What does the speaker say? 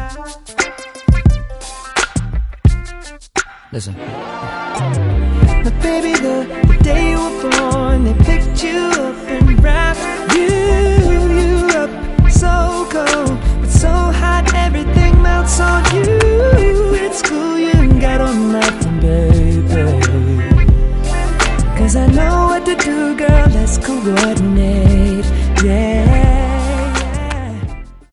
Listen. Now baby, the day you were born, they picked you up and wrapped you up. So cold, but so hot, everything melts on you. It's cool, you ain't got on nothing, baby. Cause I know what to do, girl, let's coordinate, yeah.